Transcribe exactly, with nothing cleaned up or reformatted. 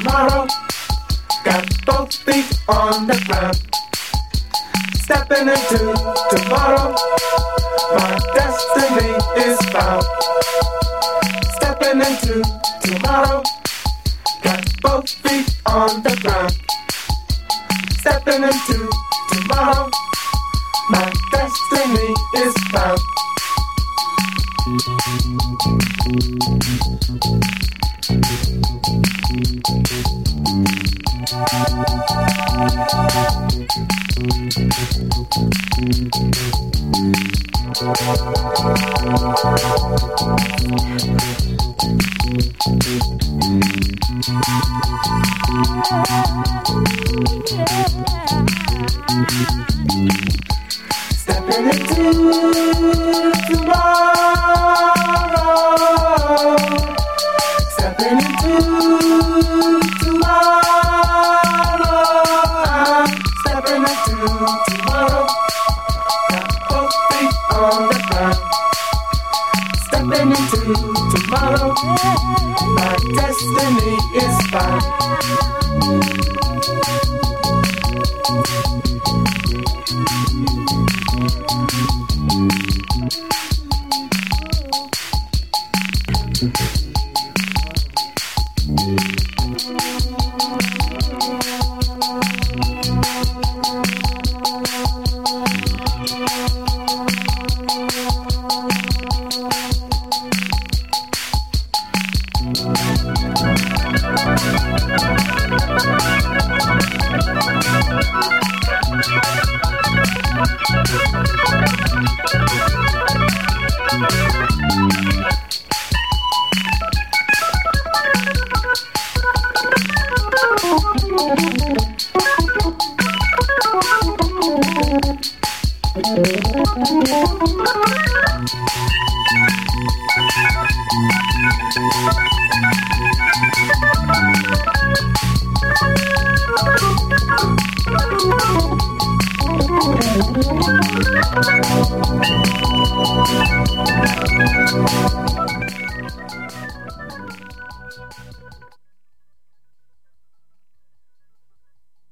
tomorrow. Got both feet on the ground. Stepping into tomorrow. My destiny is found. Stepping into tomorrow. Got both feet on the ground. Stepping into tomorrow. My destiny is found. Stepping into tomorrow. Stepping into tomorrow. I'm stepping into tomorrow. Got both feet on the ground. Stepping into tomorrow. My destiny is found. We'll be right back.